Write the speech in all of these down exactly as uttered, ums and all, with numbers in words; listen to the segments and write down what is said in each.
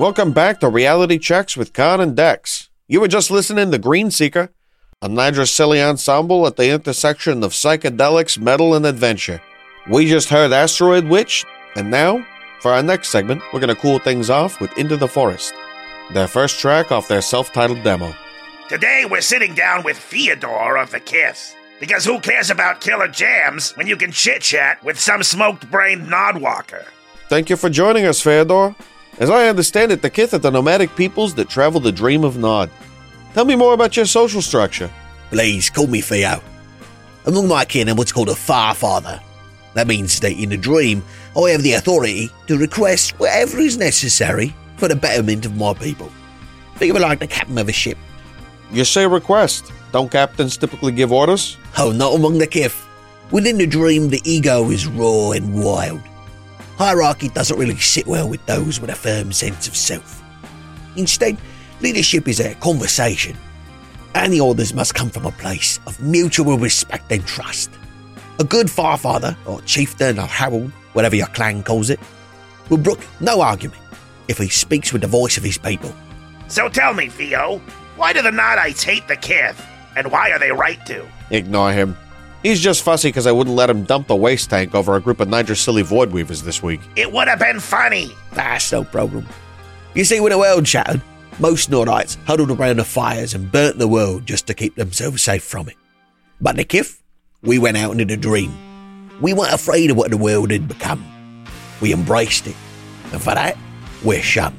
Welcome back to Reality Checks with Con and Dex. You were just listening to Green Seeker, a Niger silly ensemble at the intersection of psychedelics, metal, and adventure. We just heard Asteroid Witch, and now, for our next segment, we're going to cool things off with Into the Forest, their first track off their self-titled demo. Today we're sitting down with Theodore of the Kiss, because who cares about killer jams when you can chit-chat with some smoked-brained Nodwalker? Thank you for joining us, Theodore. As I understand it, the Kith are the nomadic peoples that travel the dream of Nod. Tell me more about your social structure. Please, call me Theo. Among my kin, I'm what's called a Far-Father. That means that in a dream, I have the authority to request whatever is necessary for the betterment of my people. Think of it like the captain of a ship. You say request. Don't captains typically give orders? Oh, not among the Kith. Within the dream, the ego is raw and wild. Hierarchy doesn't really sit well with those with a firm sense of self. Instead, leadership is a conversation, and the orders must come from a place of mutual respect and trust. A good Farfather, or chieftain, or herald, whatever your clan calls it, will brook no argument if he speaks with the voice of his people. So tell me, Theo, why do the Nodites hate the Kith, and why are they right to? Ignore him. He's just fussy because I wouldn't let him dump the waste tank over a group of Niger silly void weavers this week. It would have been funny. That's no problem. You see, when the world shattered, most Nordites huddled around the fires and burnt the world just to keep themselves safe from it. But the Kith, we went out into the dream. We weren't afraid of what the world had become. We embraced it. And for that, we're shunned.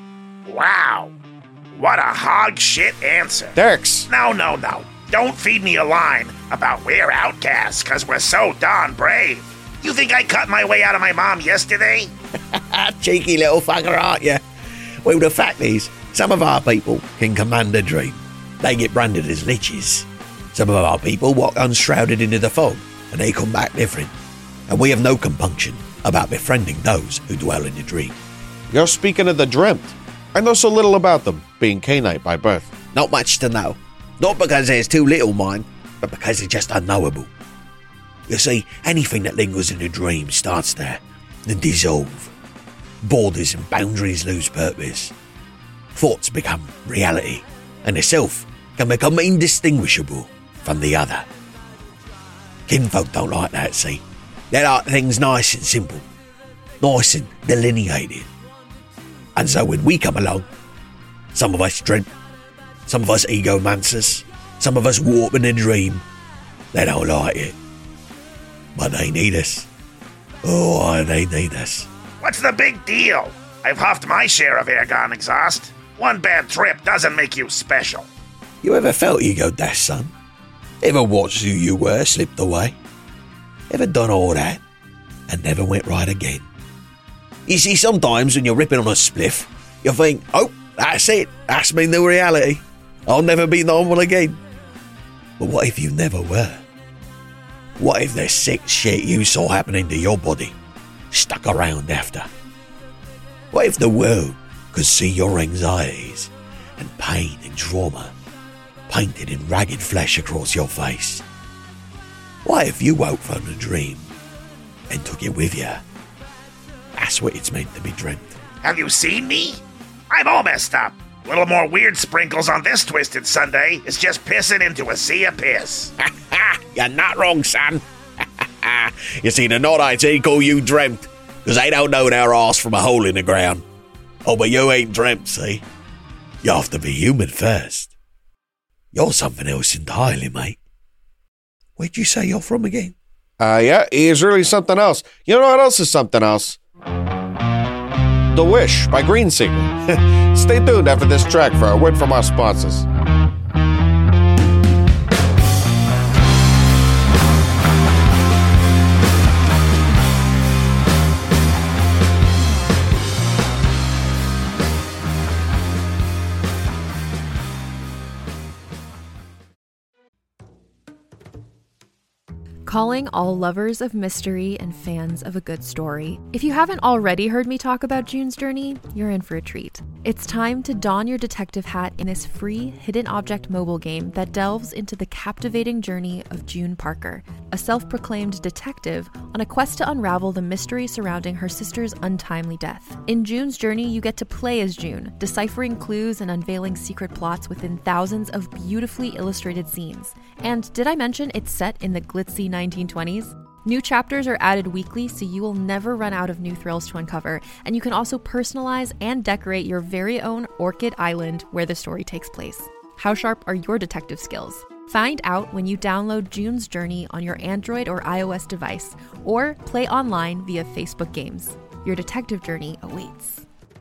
Wow. What a hog shit answer. Dex! No, no, no. Don't feed me a line about we're outcasts because we're so darn brave. You think I cut my way out of my mom yesterday? Cheeky little fucker, aren't you? Well, the fact is, some of our people can command a dream. They get branded as liches. Some of our people walk unshrouded into the fog, and they come back different. And we have no compunction about befriending those who dwell in the dream. You're speaking of the Dreamt. I know so little about them, being Cainite by birth. Not much to know. Not because there's too little, mind, but because they're just unknowable. You see, anything that lingers in a dream starts there, then dissolve. Borders and boundaries lose purpose. Thoughts become reality, and the self can become indistinguishable from the other. Kinfolk don't like that, see? They like things nice and simple, nice and delineated. And so when we come along, some of us dream, some of us egomancers, some of us warp in a dream, they don't like it. But they need us. Oh, they need us. What's the big deal? I've huffed my share of airgun exhaust. One bad trip doesn't make you special. You ever felt ego dash, son? Ever watched who you were slipped away? Ever done all that and never went right again? You see, sometimes when you're ripping on a spliff, you think, oh, that's it. That's my new reality. I'll never be normal again. But what if you never were? What if the sick shit you saw happening to your body stuck around after? What if the world could see your anxieties and pain and trauma painted in ragged flesh across your face? What if you woke from a dream and took it with you? That's what it's meant to be dreamt. Have you seen me? I'm all messed up. A little more weird sprinkles on this twisted Sunday is just pissing into a sea of piss. You're not wrong, son. You see, the Nordites ain't call you dreamt, because they don't know their arse from a hole in the ground. Oh, but you ain't dreamt, see? You have to be human first. You're something else entirely, mate. Where'd you say you're from again? Uh, yeah, he is really something else. You know what else is something else? The Wish by Green Seeker. Stay tuned after this track for a word from our sponsors. Calling all lovers of mystery and fans of a good story. If you haven't already heard me talk about June's Journey, you're in for a treat. It's time to don your detective hat in this free hidden object mobile game that delves into the captivating journey of June Parker, a self-proclaimed detective on a quest to unravel the mystery surrounding her sister's untimely death. In June's Journey, you get to play as June, deciphering clues and unveiling secret plots within thousands of beautifully illustrated scenes. And did I mention it's set in the glitzy nineteen twenties? New chapters are added weekly, so you will never run out of new thrills to uncover, and you can also personalize and decorate your very own Orchid Island where the story takes place. How sharp are your detective skills? Find out when you download June's Journey on your Android or iOS device, or play online via Facebook Games. Your detective journey awaits.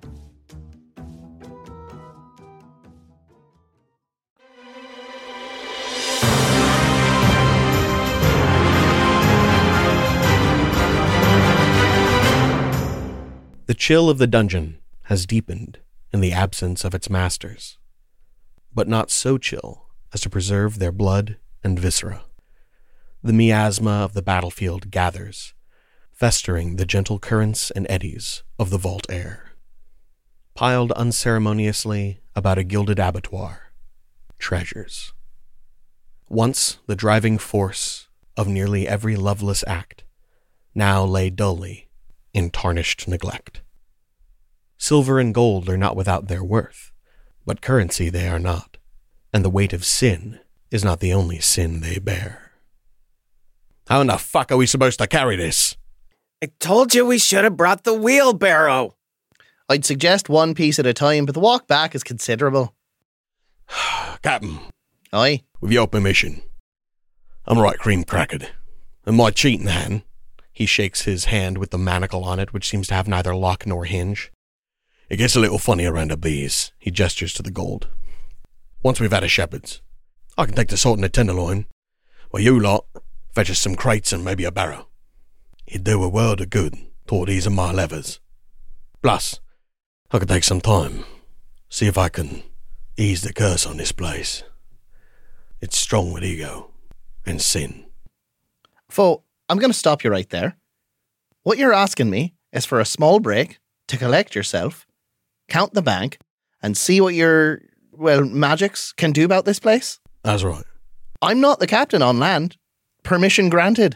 The chill of the dungeon has deepened in the absence of its masters, but not so chill as to preserve their blood and viscera. The miasma of the battlefield gathers, festering the gentle currents and eddies of the vault air. Piled unceremoniously about a gilded abattoir, treasures. Once the driving force of nearly every loveless act, now lay dully in tarnished neglect. Silver and gold are not without their worth, but currency they are not, and the weight of sin is not the only sin they bear. How in the fuck are we supposed to carry this? I told you we should have brought the wheelbarrow. I'd suggest one piece at a time, but the walk back is considerable. Captain. Aye? With your permission. I'm right cream crackered, and my cheating hand. He shakes his hand with the manacle on it, which seems to have neither lock nor hinge. It gets a little funny around the bees. He gestures to the gold. Once we've had a shepherd's, I can take the salt and the tenderloin, while you lot fetch us some crates and maybe a barrow. It'd do a world of good toward easing my levers. Plus, I could take some time, see if I can ease the curse on this place. It's strong with ego and sin. Fo, I'm going to stop you right there. What you're asking me is for a small break to collect yourself, count the bank, and see what your, well, magics can do about this place? That's right. I'm not the captain on land. Permission granted.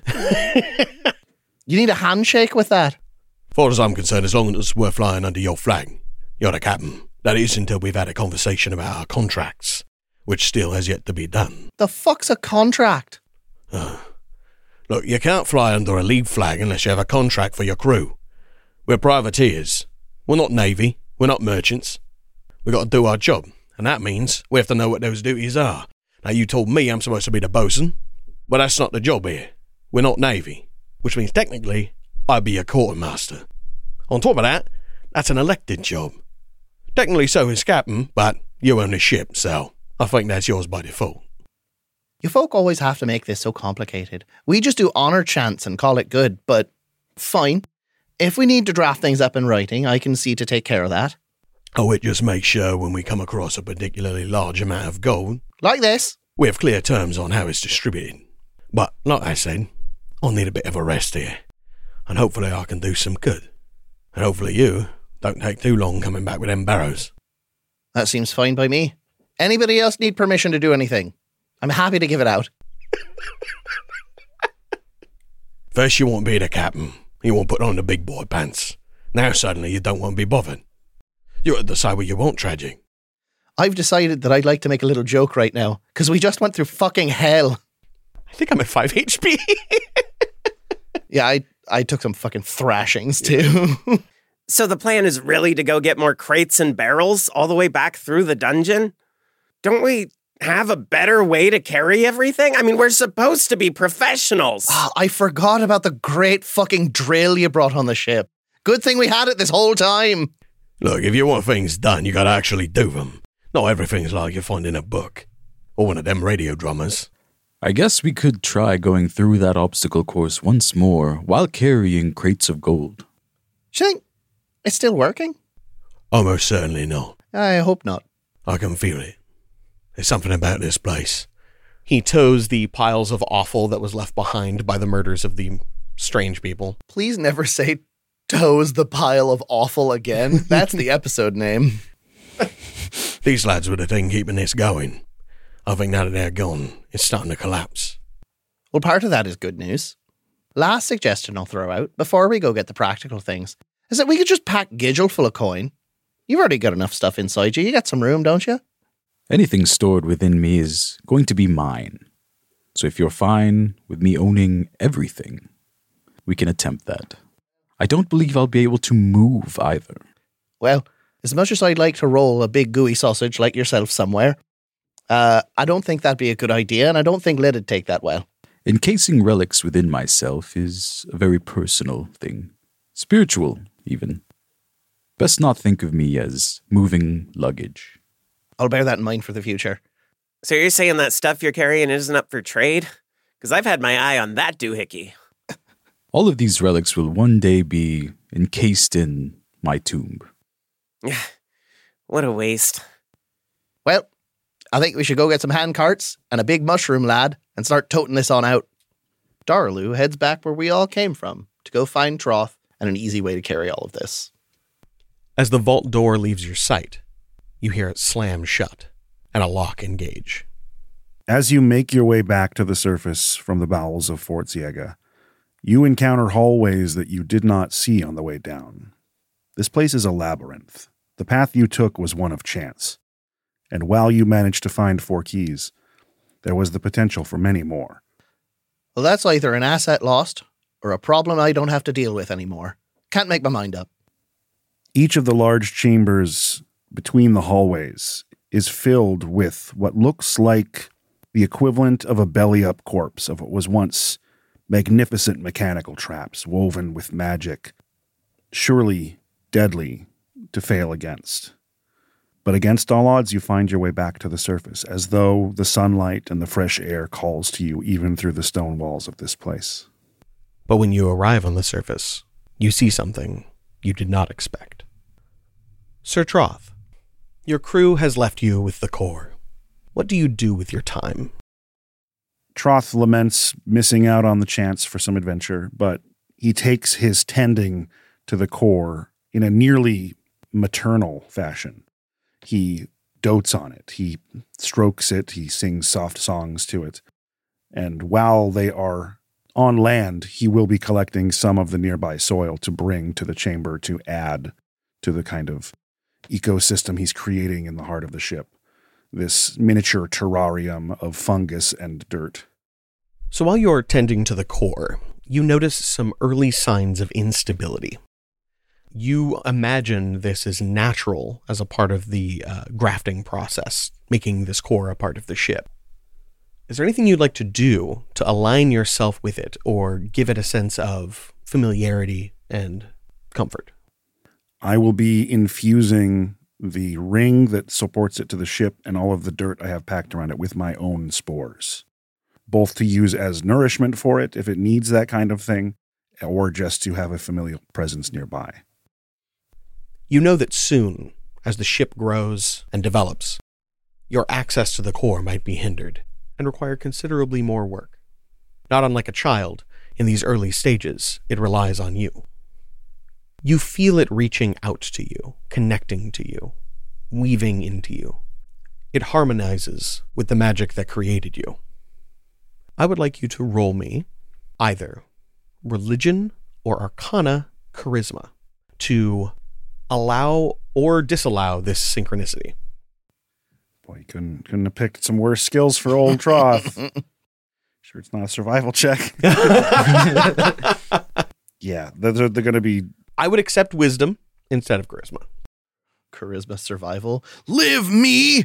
You need a handshake with that. As far as I'm concerned, as long as we're flying under your flag, you're the captain. That is until we've had a conversation about our contracts, which still has yet to be done. The fuck's a contract? Uh, look, you can't fly under a league flag unless you have a contract for your crew. We're privateers. We're not navy. We're not merchants. We've got to do our job, and that means we have to know what those duties are. Now, you told me I'm supposed to be the bosun, but that's not the job here. We're not navy, which means technically I'd be a quartermaster. On top of that, that's an elected job. Technically so is captain, but you own the ship, so I think that's yours by default. You folk always have to make this so complicated. We just do honour chants and call it good, but fine. If we need to draft things up in writing, I can see to take care of that. Oh, it just makes sure when we come across a particularly large amount of gold, like this, we have clear terms on how it's distributed. But, like I said, I'll need a bit of a rest here, and hopefully I can do some good. And hopefully you don't take too long coming back with them barrows. That seems fine by me. Anybody else need permission to do anything? I'm happy to give it out. First you want to be the captain. You want to put on the big boy pants. Now suddenly you don't want to be bothered. You have to decide what you want, Tragic. I've decided that I'd like to make a little joke right now, because we just went through fucking hell. I think I'm at five H P. Yeah, I I took some fucking thrashings too. So the plan is really to go get more crates and barrels all the way back through the dungeon? Don't we have a better way to carry everything? I mean, we're supposed to be professionals. Oh, I forgot about the great fucking drill you brought on the ship. Good thing we had it this whole time. Look, if you want things done, you gotta actually do them. Not everything's like you find in a book. Or one of them radio drummers. I guess we could try going through that obstacle course once more while carrying crates of gold. Do you think it's still working? Almost certainly not. I hope not. I can feel it. There's something about this place. He toes the piles of offal that was left behind by the murders of the strange people. Please never say toes the pile of offal again. That's the episode name. These lads were the thing keeping this going. I think now that they're gone, it's starting to collapse. Well, part of that is good news. Last suggestion I'll throw out, before we go get the practical things, is that we could just pack Gidgel full of coin. You've already got enough stuff inside you. You got some room, don't you? Anything stored within me is going to be mine. So if you're fine with me owning everything, we can attempt that. I don't believe I'll be able to move either. Well, as much as I'd like to roll a big gooey sausage like yourself somewhere, uh, I don't think that'd be a good idea, and I don't think Lid'd take that well. Encasing relics within myself is a very personal thing. Spiritual, even. Best not think of me as moving luggage. I'll bear that in mind for the future. So you're saying that stuff you're carrying isn't up for trade? Because I've had my eye on that doohickey. All of these relics will one day be encased in my tomb. What a waste. Well, I think we should go get some hand carts and a big mushroom lad and start toting this on out. Darlu heads back where we all came from to go find Troth and an easy way to carry all of this. As the vault door leaves your sight, you hear it slam shut and a lock engage. As you make your way back to the surface from the bowels of Fort Siega, you encounter hallways that you did not see on the way down. This place is a labyrinth. The path you took was one of chance. And while you managed to find four keys, there was the potential for many more. Well, that's either an asset lost or a problem I don't have to deal with anymore. Can't make my mind up. Each of the large chambers between the hallways is filled with what looks like the equivalent of a belly-up corpse of what was once magnificent mechanical traps woven with magic, surely deadly to fail against. But against all odds, you find your way back to the surface, as though the sunlight and the fresh air calls to you even through the stone walls of this place. But when you arrive on the surface, you see something you did not expect. Sir Troth, your crew has left you with the core. What do you do with your time? Troth laments missing out on the chance for some adventure, but he takes his tending to the core in a nearly maternal fashion. He dotes on it. He strokes it. He sings soft songs to it. And while they are on land, he will be collecting some of the nearby soil to bring to the chamber to add to the kind of ecosystem he's creating in the heart of the ship. This miniature terrarium of fungus and dirt. So while you're tending to the core, you notice some early signs of instability. You imagine this is natural as a part of the uh, grafting process, making this core a part of the ship. Is there anything you'd like to do to align yourself with it or give it a sense of familiarity and comfort? I will be infusing the ring that supports it to the ship and all of the dirt I have packed around it with my own spores, both to use as nourishment for it if it needs that kind of thing, or just to have a familial presence nearby. You know that soon, as the ship grows and develops, your access to the core might be hindered and require considerably more work. Not unlike a child, in these early stages, it relies on you. You feel it reaching out to you, connecting to you, weaving into you. It harmonizes with the magic that created you. I would like you to roll me either religion or arcana charisma to allow or disallow this synchronicity. Boy, you couldn't, couldn't have picked some worse skills for old Troth. Sure it's not a survival check. Yeah, they're, they're going to be... I would accept wisdom instead of charisma. Charisma survival. Live me!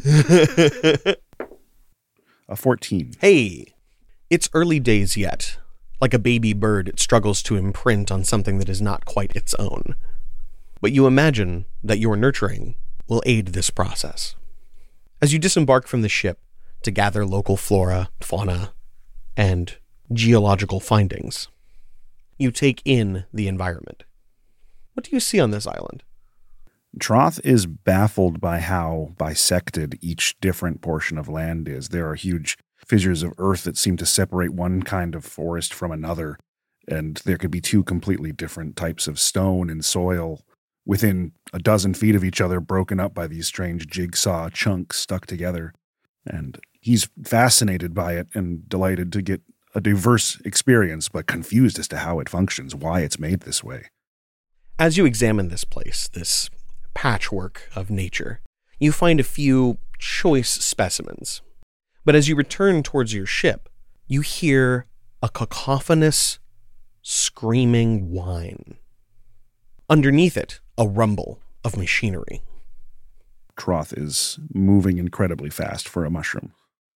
A fourteen. Hey, it's early days yet. Like a baby bird, it struggles to imprint on something that is not quite its own. But you imagine that your nurturing will aid this process. As you disembark from the ship to gather local flora, fauna, and geological findings, you take in the environment. What do you see on this island? Troth is baffled by how bisected each different portion of land is. There are huge fissures of earth that seem to separate one kind of forest from another, and there could be two completely different types of stone and soil within a dozen feet of each other, broken up by these strange jigsaw chunks stuck together. And he's fascinated by it and delighted to get a diverse experience, but confused as to how it functions, why it's made this way. As you examine this place, this patchwork of nature, you find a few choice specimens. But as you return towards your ship, you hear a cacophonous, screaming whine. Underneath it, a rumble of machinery. Troth is moving incredibly fast for a mushroom.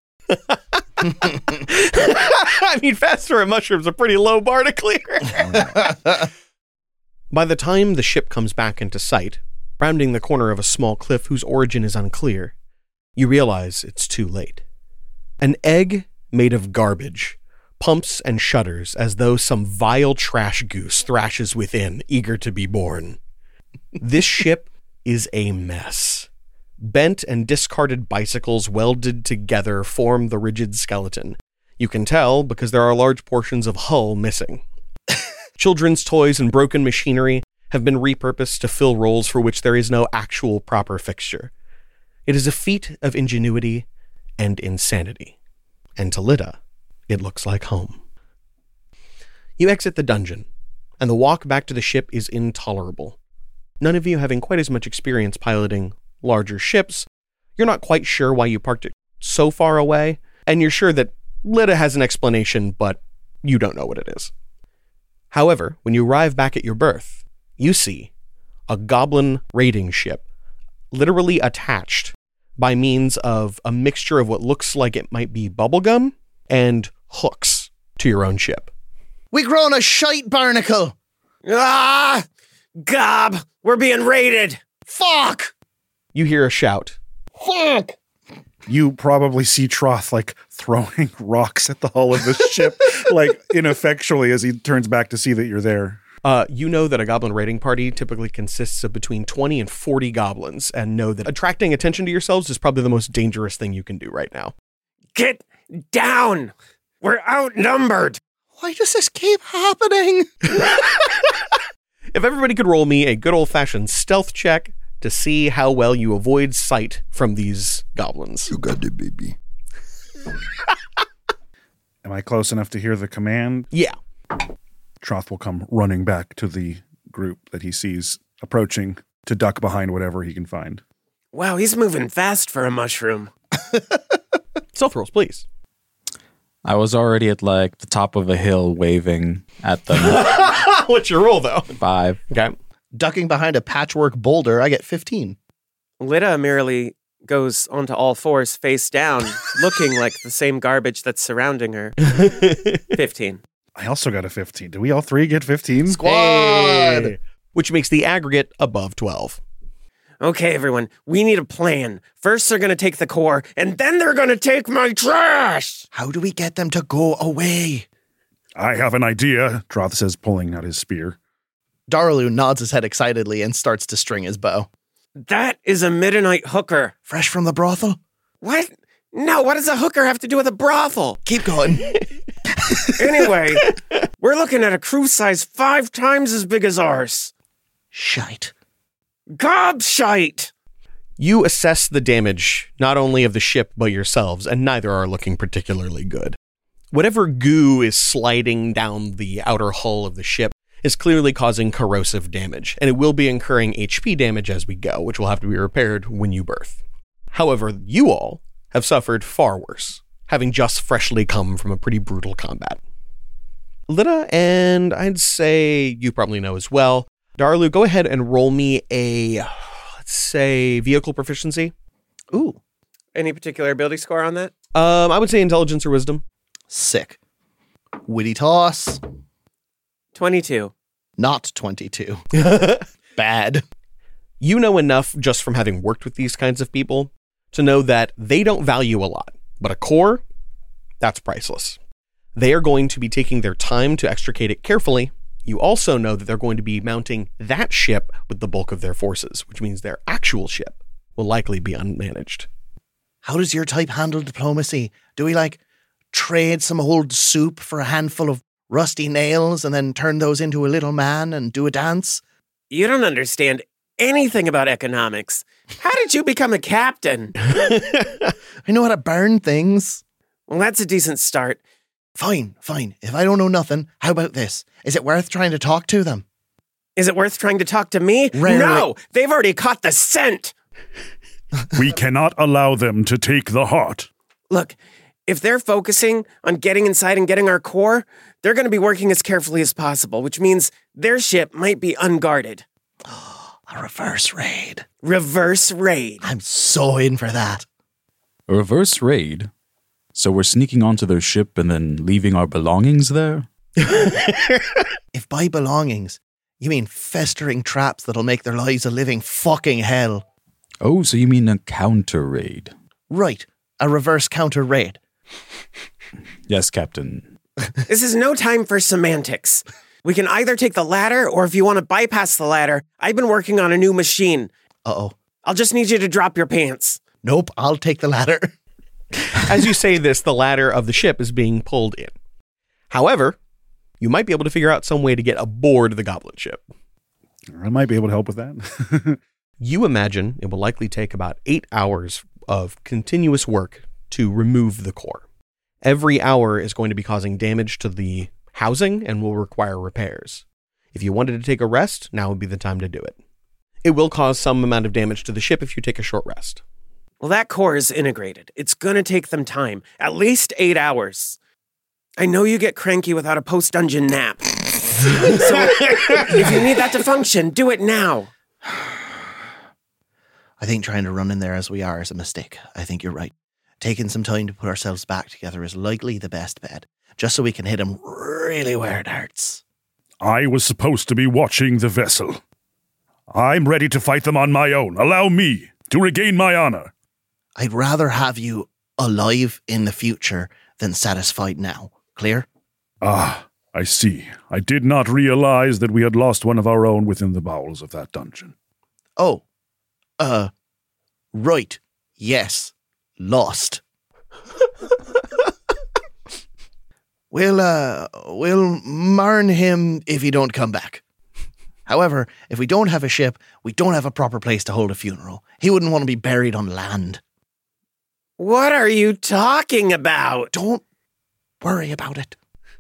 I mean, fast for a mushroom's a pretty low bar to clear. By the time the ship comes back into sight, rounding the corner of a small cliff whose origin is unclear, you realize it's too late. An egg made of garbage pumps and shudders as though some vile trash goose thrashes within, eager to be born. This ship is a mess. Bent and discarded bicycles welded together form the rigid skeleton. You can tell because there are large portions of hull missing. Children's toys and broken machinery have been repurposed to fill roles for which there is no actual proper fixture. It is a feat of ingenuity and insanity. And to Lyta, it looks like home. You exit the dungeon, and the walk back to the ship is intolerable. None of you having quite as much experience piloting larger ships, you're not quite sure why you parked it so far away, and you're sure that Lyta has an explanation, but you don't know what it is. However, when you arrive back at your berth, you see a goblin raiding ship literally attached by means of a mixture of what looks like it might be bubblegum and hooks to your own ship. We grown a shite barnacle. Ah! Gob! We're being raided! Fuck! You hear a shout. Fuck! You probably see Troth like throwing rocks at the hull of the ship, like ineffectually as he turns back to see that you're there. Uh, you know that a goblin raiding party typically consists of between twenty and forty goblins, and know that attracting attention to yourselves is probably the most dangerous thing you can do right now. Get down! We're outnumbered! Why does this keep happening? If everybody could roll me a good old-fashioned stealth check to see how well you avoid sight from these goblins. You got it, baby. Am I close enough to hear the command? Yeah. Troth will come running back to the group that he sees approaching to duck behind whatever he can find. Wow, he's moving fast for a mushroom. Stealth rolls, please. I was already at like the top of a hill waving at them. What's your roll, though? Five. Okay. Ducking behind a patchwork boulder, I get fifteen. Lyta merely goes onto all fours face down, looking like the same garbage that's surrounding her. fifteen. I also got a fifteen. Did we all three get fifteen? Squad! Hey. Which makes the aggregate above twelve. Okay, everyone, we need a plan. First, they're going to take the core, and then they're going to take my trash! How do we get them to go away? I have an idea, Troth says, pulling out his spear. Daralu nods his head excitedly and starts to string his bow. That is a Midnight hooker. Fresh from the brothel? What? No, what does a hooker have to do with a brothel? Keep going. Anyway, we're looking at a crew size five times as big as ours. Shite. Gobshite! You assess the damage, not only of the ship, but yourselves, and neither are looking particularly good. Whatever goo is sliding down the outer hull of the ship is clearly causing corrosive damage, and it will be incurring H P damage as we go, which will have to be repaired when you berth. However, you all have suffered far worse, having just freshly come from a pretty brutal combat. Lyta, and I'd say you probably know as well, Daralu, go ahead and roll me a, let's say, vehicle proficiency. Ooh. Any particular ability score on that? Um, I would say intelligence or wisdom. Sick. Witty toss. twenty-two. Not twenty-two. Bad. You know enough just from having worked with these kinds of people to know that they don't value a lot, but a core, that's priceless. They are going to be taking their time to extricate it carefully. You also know that they're going to be mounting that ship with the bulk of their forces, which means their actual ship will likely be unmanaged. How does your type handle diplomacy? Do we, like, trade some old soup for a handful of rusty nails and then turn those into a little man and do a dance? You don't understand anything about economics. How did you become a captain? I know how to burn things. Well, that's a decent start. Fine, fine. If I don't know nothing, how about this? Is it worth trying to talk to them? Is it worth trying to talk to me? Rarely. No! They've already caught the scent! We cannot allow them to take the heart. Look, if they're focusing on getting inside and getting our core, they're going to be working as carefully as possible, which means their ship might be unguarded. A reverse raid. Reverse raid. I'm so in for that. A reverse raid? So we're sneaking onto their ship and then leaving our belongings there? If by belongings, you mean festering traps that'll make their lives a living fucking hell. Oh, so you mean a counter raid? Right, a reverse counter raid. Yes, Captain. This is no time for semantics. We can either take the ladder, or if you want to bypass the ladder, I've been working on a new machine. Uh-oh. I'll just need you to drop your pants. Nope, I'll take the ladder. As you say this, the ladder of the ship is being pulled in. However, you might be able to figure out some way to get aboard the goblin ship. I might be able to help with that. You imagine it will likely take about eight hours of continuous work to remove the core. Every hour is going to be causing damage to the housing and will require repairs. If you wanted to take a rest, now would be the time to do it. It will cause some amount of damage to the ship if you take a short rest. Well, that core is integrated. It's going to take them time, at least eight hours. I know you get cranky without a post-dungeon nap. So if you need that to function, do it now. I think trying to run in there as we are is a mistake. I think you're right. Taking some time to put ourselves back together is likely the best bet, just so we can hit them really where it hurts. I was supposed to be watching the vessel. I'm ready to fight them on my own. Allow me to regain my honor. I'd rather have you alive in the future than satisfied now. Clear? Ah, I see. I did not realize that we had lost one of our own within the bowels of that dungeon. Oh, uh, right. Yes. Lost. We'll, uh, we'll mourn him if he don't come back. However, if we don't have a ship, we don't have a proper place to hold a funeral. He wouldn't want to be buried on land. What are you talking about? Don't worry about it.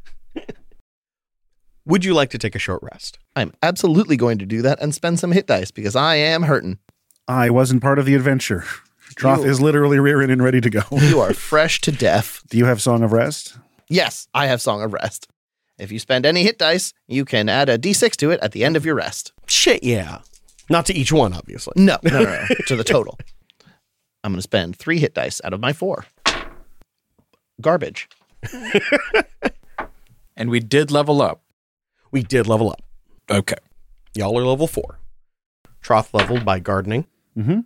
Would you like to take a short rest? I'm absolutely going to do that and spend some hit dice because I am hurting. I wasn't part of the adventure. Troth You- is literally rearing and ready to go. You are fresh to death. Do you have Song of Rest? Yes, I have Song of Rest. If you spend any hit dice, you can add a d six to it at the end of your rest. Shit, yeah. Not to each one, obviously. No, no, no, no, to the total. I'm going to spend three hit dice out of my four. Garbage. And we did level up. We did level up. Okay. Y'all are level four. Troth leveled by gardening. Mm-hmm.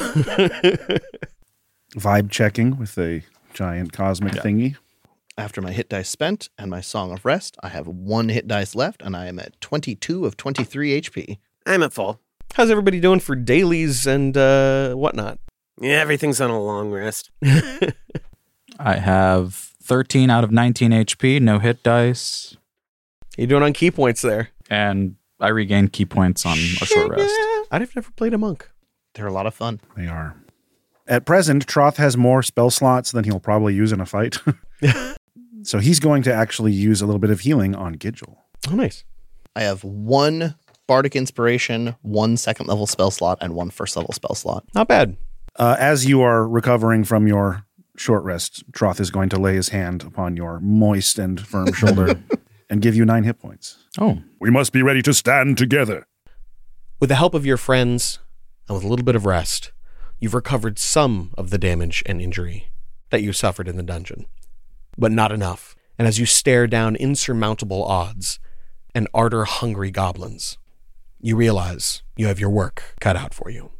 Vibe checking with a giant cosmic Yeah. thingy. After my hit dice spent and my Song of Rest, I have one hit dice left, and I am at twenty-two of twenty-three H P. I'm at full. How's everybody doing for dailies and uh, whatnot? Yeah, everything's on a long rest. I have thirteen out of nineteen H P, no hit dice, You doing on key points there? and I regain key points on a short rest. I've never played a monk. They're a lot of fun. They are. At present, Troth has more spell slots than he'll probably use in a fight. So he's going to actually use a little bit of healing on Gidgel. Oh, nice. I have one Bardic Inspiration, one second level spell slot, and one first level spell slot. Not bad. Uh, as you are recovering from your short rest, Troth is going to lay his hand upon your moist and firm shoulder and give you nine hit points. Oh, We must be ready to stand together. With the help of your friends and with a little bit of rest, you've recovered some of the damage and injury that you suffered in the dungeon, but not enough. And as you stare down insurmountable odds and ardor-hungry goblins, you realize you have your work cut out for you.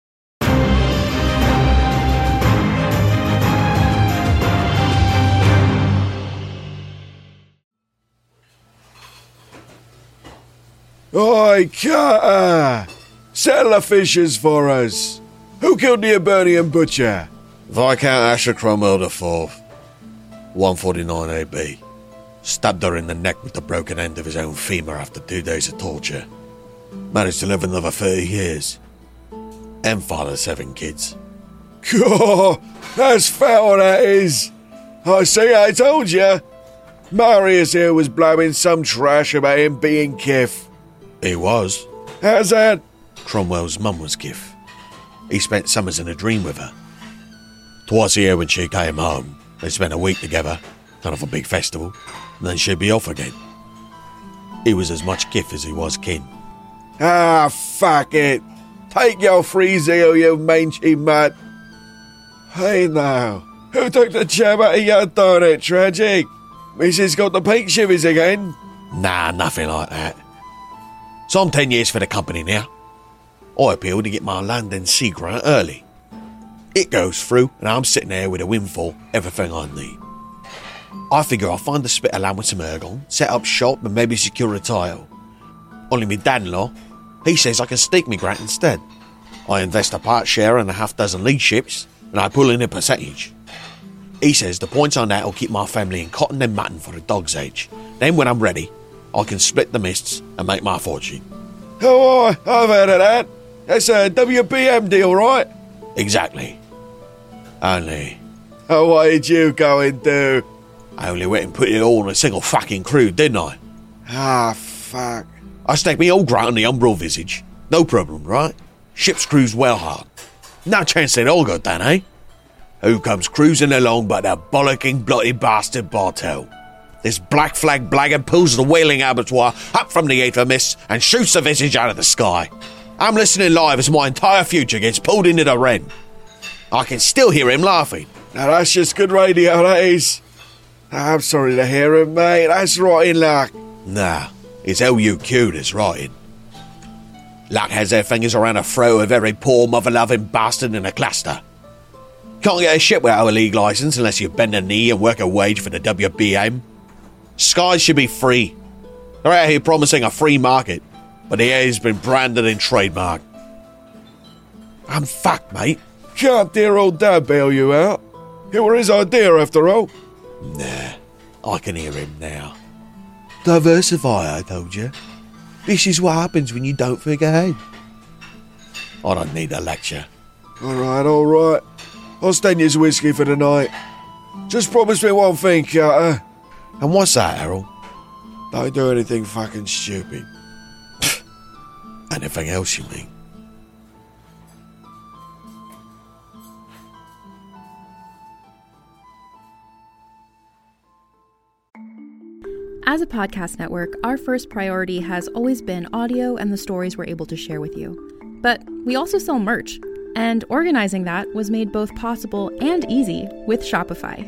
Oi, Carter! Settle the fishes for us. Who killed the Hibernian butcher? Viscount Asher Cromwell the Fourth. one forty-nine A B. Stabbed her in the neck with the broken end of his own femur after two days of torture. Managed to live another thirty years. And fathered seven kids. God, that's foul, that is. I see, I told you. Marius here was blowing some trash about him being Kith. He was. How's that? Cromwell's mum was Kith. He spent summers in a dream with her. Twice a year when she came home, they spent a week together, kind of a big festival, and then she'd be off again. He was as much Kith as he was kin. Ah, fuck it. Take your free zeal, you mangy mutt. Hey now, who took the jab out of your donut, Tragic? Missus got the pink shivers again? Nah, nothing like that. So I'm ten years for the company now. I appealed to get my London Sea grant early. It goes through, and I'm sitting there with a windfall, everything I need. I figure I'll find the spit of land with some ergon, set up shop, and maybe secure a title. Only me dad-in-law, he says I can stake me grant instead. I invest a part share in a half dozen lead ships, and I pull in a percentage. He says the points on that will keep my family in cotton and mutton for a dog's age. Then when I'm ready, I can split the mists and make my fortune. Oh, I've heard of that. That's a W B M deal, right? Exactly. Only... Oh, what did you go and do? I only went and put it all on a single fucking crew, didn't I? Ah, fuck. I staked me old grant on the Umbral Visage. No problem, right? Ship's crew's well hard. No chance they'd all go down, eh? Who comes cruising along but the bollocking bloody bastard Bartel? This black flag blackguard pulls the whaling abattoir up from the aether mist and shoots the Visage out of the sky. I'm listening live as my entire future gets pulled into the Ren. I can still hear him laughing. Now that's just good radio, that is. I'm sorry to hear it, mate. That's rotten luck. Nah, it's L U Q that's rotten. Luck has their fingers around the throat of every poor mother-loving bastard in a cluster. Can't get a ship without a league licence unless you bend a knee and work a wage for the W B M. Skies should be free. They're out here promising a free market, but the air's been branded and trademarked. I'm fucked, mate. Can't dear old dad bail you out? It were his idea, after all. Nah, I can hear him now. Diversify, I told you. This is what happens when you don't think ahead. I don't need a lecture. All right, all right. I'll stand you whiskey for the night. Just promise me one thing, Carter. And what's that, Errol? Don't do anything fucking stupid. Anything else, you mean? As a podcast network, our first priority has always been audio and the stories we're able to share with you. But we also sell merch, and organizing that was made both possible and easy with Shopify.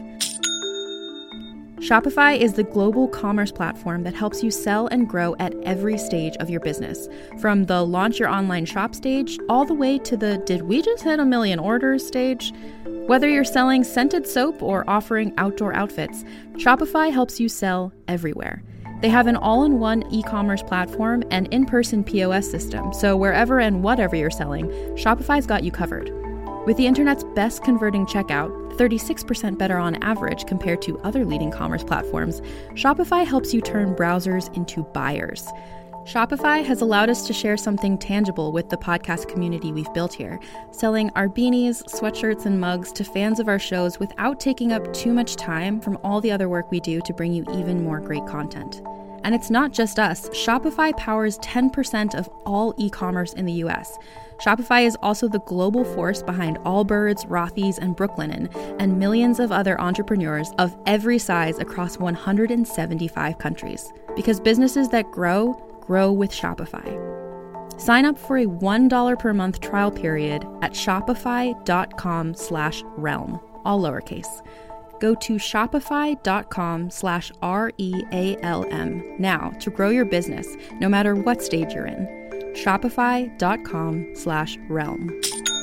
Shopify is the global commerce platform that helps you sell and grow at every stage of your business, from the launch your online shop stage all the way to the did we just hit a million orders stage. Whether you're selling scented soap or offering outdoor outfits, Shopify helps you sell everywhere. They have an all-in-one e-commerce platform and in-person P O S system, so wherever and whatever you're selling, Shopify's got you covered. With the internet's best converting checkout, thirty-six percent better on average compared to other leading commerce platforms, Shopify helps you turn browsers into buyers. Shopify has allowed us to share something tangible with the podcast community we've built here, selling our beanies, sweatshirts, and mugs to fans of our shows without taking up too much time from all the other work we do to bring you even more great content. And it's not just us. Shopify powers ten percent of all e-commerce in the U S. Shopify is also the global force behind Allbirds, Rothy's, and Brooklinen, and millions of other entrepreneurs of every size across one hundred seventy-five countries. Because businesses that grow, grow with Shopify. Sign up for a one dollar per month trial period at shopify.com slash realm, all lowercase. Go to shopify.com slash R-E-A-L-M now to grow your business, no matter what stage you're in. Shopify.com slash realm.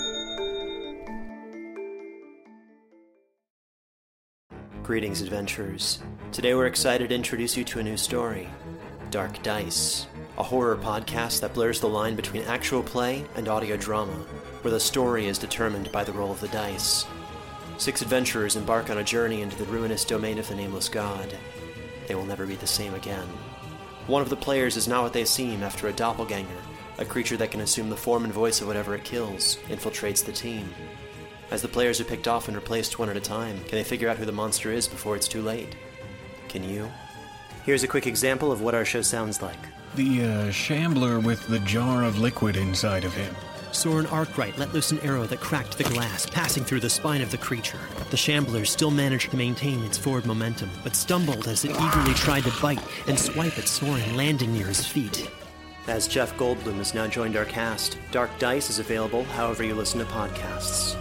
Greetings, adventurers. Today we're excited to introduce you to a new story, Dark Dice, a horror podcast that blurs the line between actual play and audio drama, where the story is determined by the roll of the dice. Six adventurers embark on a journey into the ruinous domain of the Nameless God. They will never be the same again. One of the players is not what they seem after a doppelganger, a creature that can assume the form and voice of whatever it kills, infiltrates the team. As the players are picked off and replaced one at a time, can they figure out who the monster is before it's too late? Can you? Here's a quick example of what our show sounds like. The uh, shambler with the jar of liquid inside of him. Soren Arkwright let loose an arrow that cracked the glass, passing through the spine of the creature. The shambler still managed to maintain its forward momentum, but stumbled as it eagerly tried to bite and swipe at Soren, landing near his feet. As Jeff Goldblum has now joined our cast, Dark Dice is available however you listen to podcasts.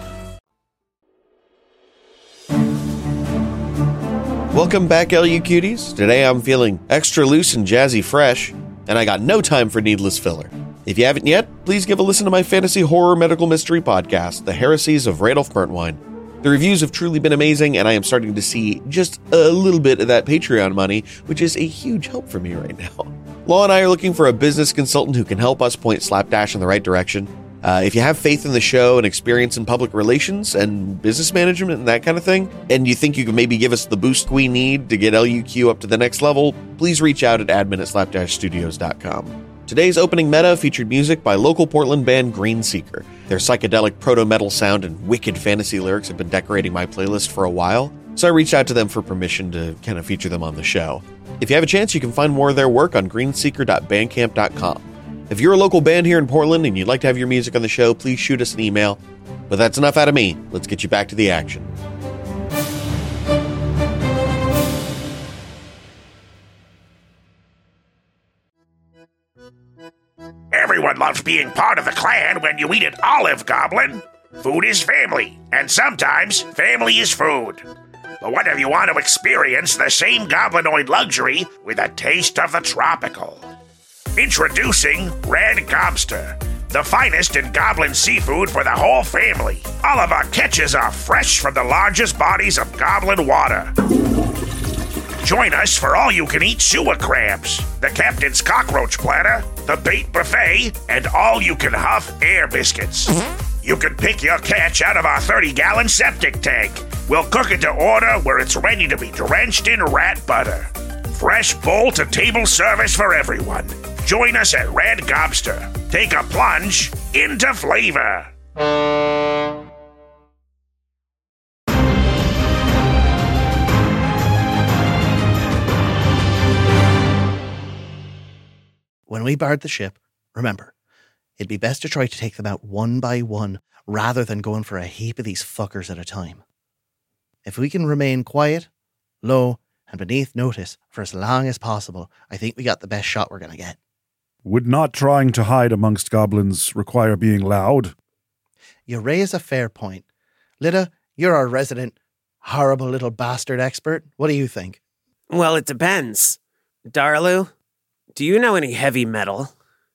Welcome back, L U Cuties. Today I'm feeling extra loose and jazzy fresh, and I got no time for needless filler. If you haven't yet, please give a listen to my fantasy horror medical mystery podcast, The Heresies of Radolf Burntwine. The reviews have truly been amazing, and I am starting to see just a little bit of that Patreon money, which is a huge help for me right now. Law and I are looking for a business consultant who can help us point Slapdash in the right direction. Uh, if you have faith in the show and experience in public relations and business management and that kind of thing, and you think you can maybe give us the boost we need to get L U Q up to the next level, please reach out at admin at slapdash studios dot com. Today's opening meta featured music by local Portland band Greenseeker. Their psychedelic proto-metal sound and wicked fantasy lyrics have been decorating my playlist for a while, so I reached out to them for permission to kind of feature them on the show. If you have a chance, you can find more of their work on greenseeker dot bandcamp dot com. If you're a local band here in Portland and you'd like to have your music on the show, please shoot us an email. But that's enough out of me. Let's get you back to the action. Everyone loves being part of the clan when you eat at Olive Goblin. Food is family, and sometimes family is food. But what if you want to experience the same goblinoid luxury with a taste of the tropical? Introducing Red Gobster, the finest in goblin seafood for the whole family. All of our catches are fresh from the largest bodies of goblin water. Join us for all-you-can-eat sewer crabs, the captain's cockroach platter, the bait buffet, and all-you-can-huff air biscuits. You can pick your catch out of our thirty-gallon septic tank. We'll cook it to order where it's ready to be drenched in rat butter. Fresh bowl-to-table service for everyone. Join us at Red Gobster. Take a plunge into flavor. When we barred the ship, remember, it'd be best to try to take them out one by one rather than going for a heap of these fuckers at a time. If we can remain quiet, low, and beneath notice for as long as possible, I think we got the best shot we're going to get. Would not trying to hide amongst goblins require being loud? You raise a fair point. Lida, you're our resident horrible little bastard expert. What do you think? Well, it depends. Darlu, do you know any heavy metal?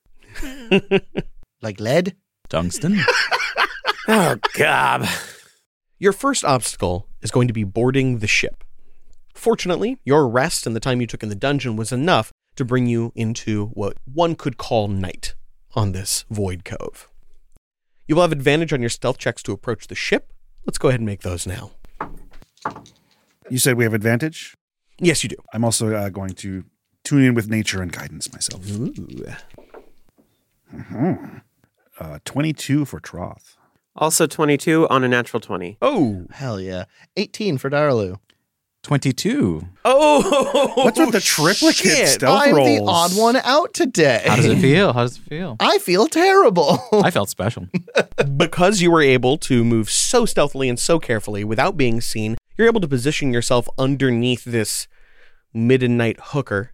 Like lead? Tungsten? Oh, gob. Your first obstacle is going to be boarding the ship. Fortunately, your rest and the time you took in the dungeon was enough to bring you into what one could call night on this void cove. You will have advantage on your stealth checks to approach the ship. Let's go ahead and make those now. You said we have advantage? Yes, you do. I'm also uh, going to tune in with nature and guidance myself. Ooh. Mm-hmm. Uh, twenty-two for Troth. Also twenty-two on a natural twenty. Oh. Hell yeah. eighteen for Darlu. twenty-two. Oh, what's with the triplicate shit. stealth I'm rolls? the odd one out today. How does it feel? How does it feel? I feel terrible. I felt special. Because you were able to move so stealthily and so carefully without being seen, you're able to position yourself underneath this midnight hooker.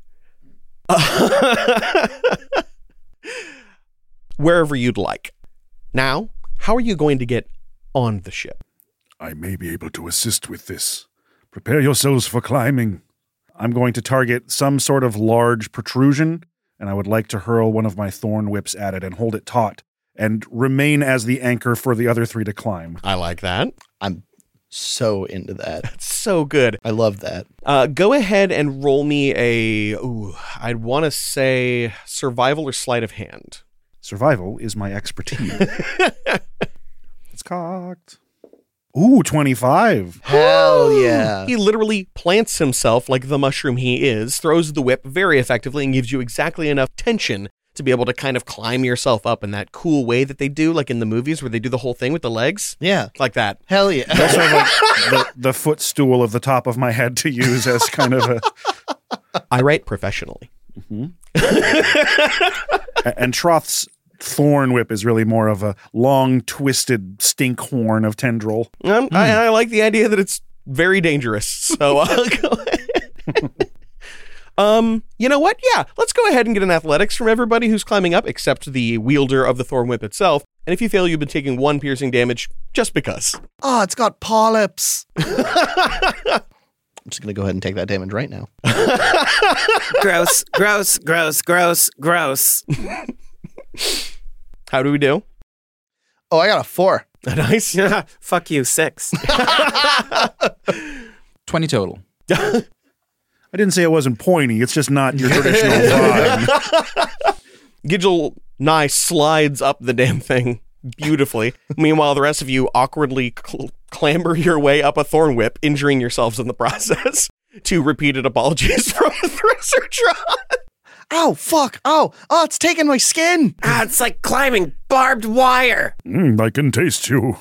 Wherever you'd like. Now, how are you going to get on the ship? I may be able to assist with this. Prepare yourselves for climbing. I'm going to target some sort of large protrusion, and I would like to hurl one of my thorn whips at it and hold it taut, and remain as the anchor for the other three to climb. I like that. I'm so into that. That's so good. I love that. Uh, go ahead and roll me a, ooh, I'd want to say survival or sleight of hand. Survival is my expertise. It's cocked. Ooh, twenty-five. Hell yeah. He literally plants himself like the mushroom he is, throws the whip very effectively, and gives you exactly enough tension to be able to kind of climb yourself up in that cool way that they do, like in the movies where they do the whole thing with the legs. Yeah. Like that. Hell yeah. Also, like the, the footstool of the top of my head to use as kind of a I write professionally. Mm-hmm. And Troth's thorn whip is really more of a long, twisted stink horn of tendril. Um, mm. I, I like the idea that it's very dangerous, so I'll go ahead. um, you know what? Yeah, let's go ahead and get an athletics from everybody who's climbing up, except the wielder of the thorn whip itself. And if you fail, you've been taking one piercing damage just because. Oh, it's got polyps. I'm just going to go ahead and take that damage right now. Gross, gross, gross, gross, gross. How do we do? Oh, I got a four. Nice. Fuck you, six. twenty total. I didn't say it wasn't pointy. It's just not your traditional vibe. Gidgel Nye slides up the damn thing beautifully. Meanwhile, the rest of you awkwardly cl- clamber your way up a thorn whip, injuring yourselves in the process. Two repeated apologies from the Thresher Trot. Ow, fuck. Oh, oh, it's taking my skin. Ah, it's like climbing barbed wire. Mm, I can taste you.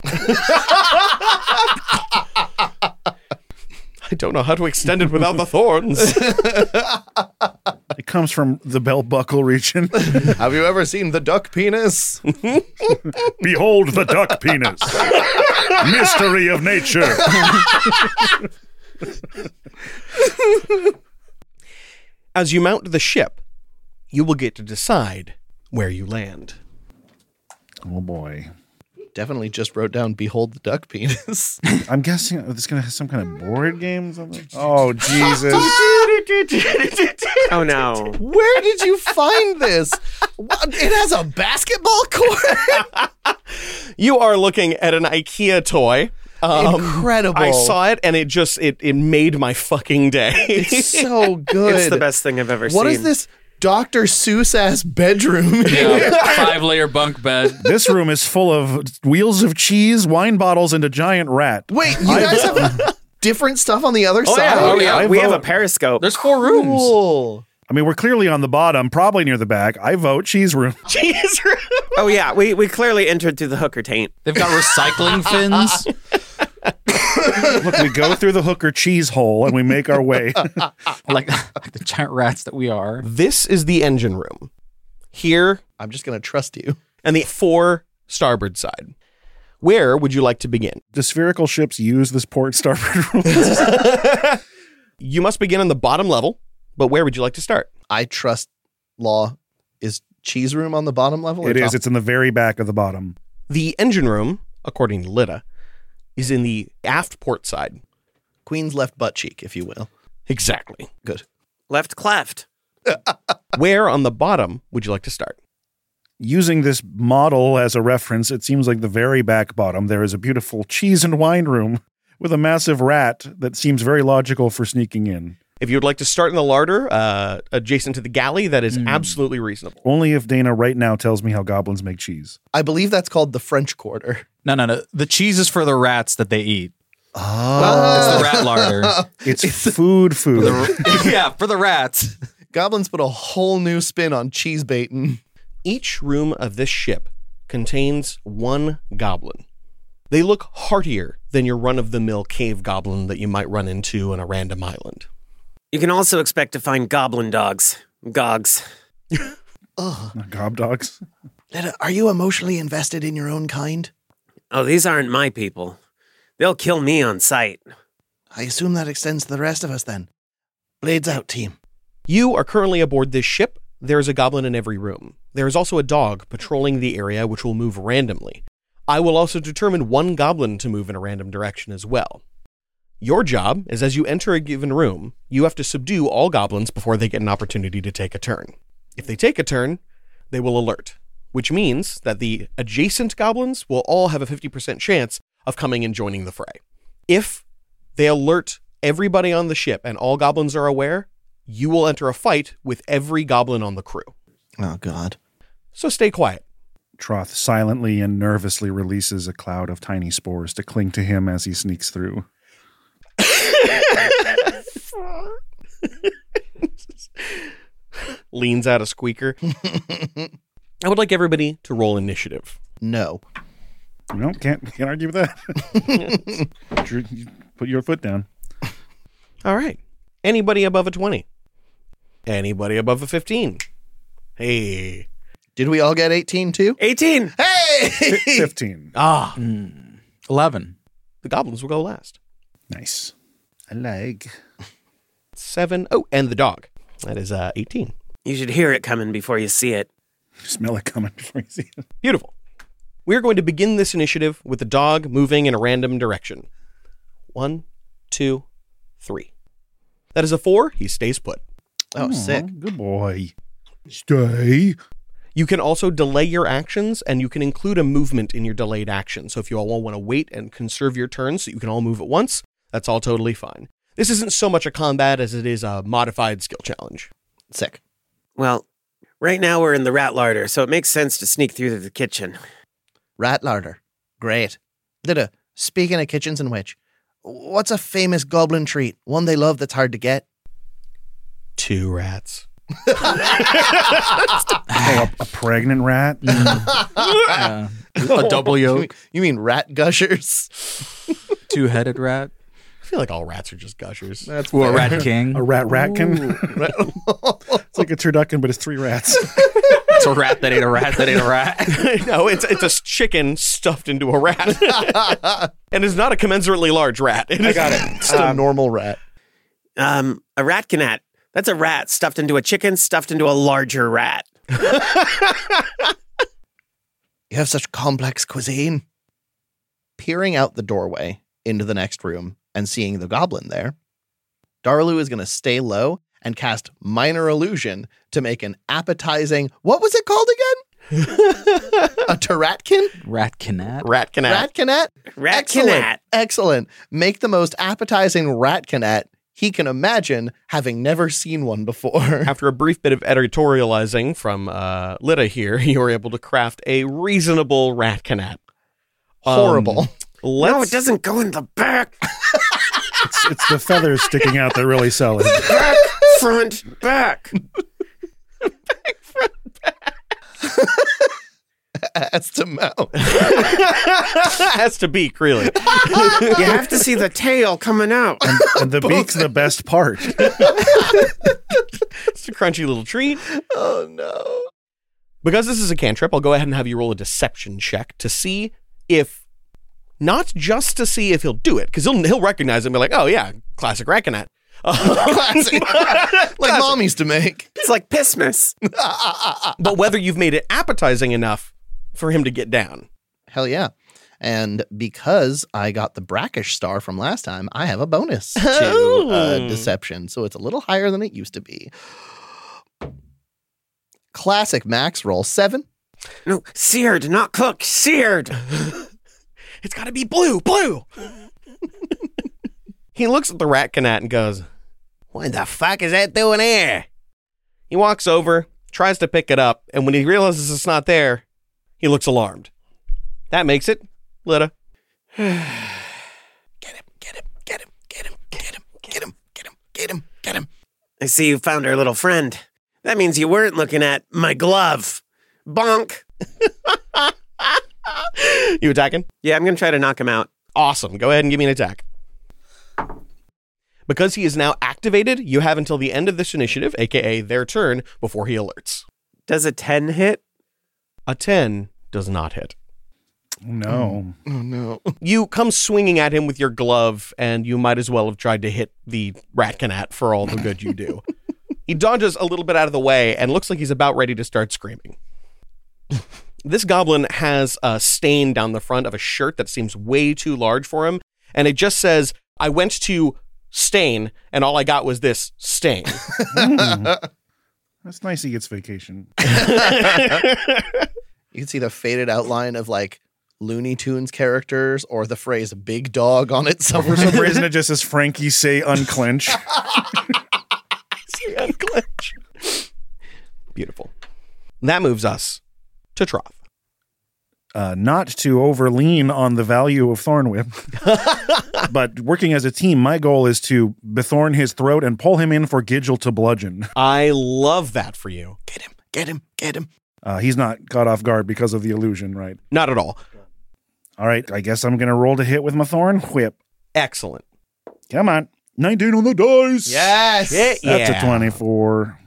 I don't know how to extend it without the thorns. It comes from the belt buckle region. Have you ever seen the duck penis? Behold the duck penis. Mystery of nature. As you mount the ship, you will get to decide where you land. Oh boy. Definitely just wrote down behold the duck penis. I'm guessing it's going to have some kind of board game or something. Oh, Jesus. Oh, no. Where did you find this? What? It has a basketball court? You are looking at an IKEA toy. Um, Incredible. I saw it and it just, it, it made my fucking day. It's so good. It's the best thing I've ever what seen. What is this Doctor Seuss ass bedroom? Yeah, five layer bunk bed. This room is full of wheels of cheese, wine bottles, and a giant rat. Wait, you guys have different stuff on the other oh, side? Yeah. Oh, yeah. I We vote. have a periscope. There's four rooms. Cool. I mean, we're clearly on the bottom, probably near the back. I vote cheese room. Cheese room. Oh, yeah. We, we clearly entered through the hooker taint. They've got recycling fins. Look, we go through the hooker cheese hole and we make our way. like, like the giant rats that we are. This is the engine room. Here, I'm just going to trust you. and the fore starboard side. Where would you like to begin? Do spherical ships use this port starboard room? You must begin on the bottom level, but where would you like to start? I trust law. Is cheese room on the bottom level? or It is. top? It's in the very back of the bottom. The engine room, according to Lida, is in the aft port side. Queen's left butt cheek, if you will. Exactly. Good. Left cleft. Where on the bottom would you like to start? Using this model as a reference, it seems like the very back bottom, there is a beautiful cheese and wine room with a massive rat that seems very logical for sneaking in. If you would like to start in the larder, uh, adjacent to the galley, that is mm. absolutely reasonable. Only if Dana right now tells me how goblins make cheese. I believe that's called the French Quarter. No, no, no. The cheese is for the rats that they eat. Oh. It's the rat larder. It's food food. The, yeah, for the rats. Goblins put a whole new spin on cheese baiting. Each room of this ship contains one goblin. They look heartier than your run-of-the-mill cave goblin that you might run into on a random island. You can also expect to find goblin dogs. Gogs. Gob dogs. Lida, are you emotionally invested in your own kind? Oh, these aren't my people. They'll kill me on sight. I assume that extends to the rest of us then. Blades out, team. You are currently aboard this ship. There is a goblin in every room. There is also a dog patrolling the area which will move randomly. I will also determine one goblin to move in a random direction as well. Your job is as you enter a given room, you have to subdue all goblins before they get an opportunity to take a turn. If they take a turn, they will alert, which means that the adjacent goblins will all have a fifty percent chance of coming and joining the fray. If they alert everybody on the ship and all goblins are aware, you will enter a fight with every goblin on the crew. Oh, God. So stay quiet. Troth silently and nervously releases a cloud of tiny spores to cling to him as he sneaks through. Leans out a squeaker. I would like everybody to roll initiative. No. No, can't can't argue with that. Drew, you put your foot down. All right. Anybody above a twenty? Anybody above a fifteen? Hey. Did we all get eighteen too? eighteen. Hey! fifteen. Ah. Mm. eleven. The goblins will go last. Nice. I like. Seven. Oh, and the dog. That is uh, eighteen. You should hear it coming before you see it. Smell it coming before you see it. Beautiful. We're going to begin this initiative with the dog moving in a random direction. One, two, three. That is a four. He stays put. Oh, Aw, sick. Good boy. Stay. You can also delay your actions, and you can include a movement in your delayed action. So if you all want to wait and conserve your turn so you can all move at once, that's all totally fine. This isn't so much a combat as it is a modified skill challenge. Sick. Well, right now we're in the rat larder, so it makes sense to sneak through the kitchen. Rat larder. Great. Lida, speaking of kitchens and which, what's a famous goblin treat? One they love that's hard to get? Two rats. Oh, a, a pregnant rat? Yeah. A double You yolk. mean, you mean rat gushers? Two-headed rat. I feel like all rats are just gushers. That's Or a fair. rat king. A rat ratkin? It's like a turducken, but it's three rats. It's a rat that ate a rat that ate a rat. No, it's it's a chicken stuffed into a rat. And it's not a commensurately large rat. It I is- got it. Just a normal rat. Um, a ratkinat. That's a rat stuffed into a chicken stuffed into a larger rat. You have such complex cuisine. Peering out the doorway into the next room and seeing the goblin there, Darlu is going to stay low and cast Minor Illusion to make an appetizing, what was it called again? A Taratkin? Ratkinat. Ratkinat. Ratkinat? Ratkinat. Excellent. Excellent. Make the most appetizing ratkinat he can imagine, having never seen one before. After a brief bit of editorializing from uh, Lida here, you were able to craft a reasonable ratkinat. Horrible. Um, let's, No, it doesn't go in the back. It's, it's the feathers sticking out that really sell it. Back, front, back. Ass to mouth. has to be, really. You have to see the tail coming out. And, and the beak's the best part. It's a crunchy little treat. Oh, no. Because this is a cantrip, I'll go ahead and have you roll a deception check to see if, not just to see if he'll do it, because he'll he'll recognize it and be like, oh yeah, classic ratkinat. Classic. Like Mom used to make. It's like Pissmas. But whether you've made it appetizing enough for him to get down. Hell yeah. And because I got the brackish star from last time, I have a bonus to uh, Oh. deception. So it's a little higher than it used to be. Classic max roll seven. No, seared, not cooked. Seared. It's got to be blue, blue. He looks at the ratkinat and goes, what the fuck is that doing here? He walks over, tries to pick it up, and when he realizes it's not there, he looks alarmed. That makes it Lida. Get him, get him, get him, get him, get him, get him, get him, get him, get him. I see you found our little friend. That means you weren't looking at my glove. Bonk. You attacking? Yeah, I'm going to try to knock him out. Awesome. Go ahead and give me an attack. Because he is now activated, you have until the end of this initiative, aka their turn, before he alerts. Does a ten hit? A ten does not hit. No. Oh, no. You come swinging at him with your glove, and you might as well have tried to hit the ratkinat for all the good you do. He dodges a little bit out of the way and looks like he's about ready to start screaming. This goblin has a stain down the front of a shirt that seems way too large for him, and it just says, I went to stain, and all I got was this stain. Mm. That's nice he gets vacation. You can see the faded outline of like Looney Tunes characters or the phrase big dog on it somewhere. For some reason, it just says Frankie say unclench. Say unclench. Beautiful. That moves us to Troth. Uh, not to overlean on the value of Thorn Whip, but working as a team, my goal is to bethorn his throat and pull him in for Gidgel to bludgeon. I love that for you. Get him, get him, get him. Uh, he's not caught off guard because of the illusion, right? Not at all. All right, I guess I'm going to roll to hit with my Thorn Whip. Excellent. Come on. nineteen on the dice. Yes. Shit, That's yeah. a twenty-four.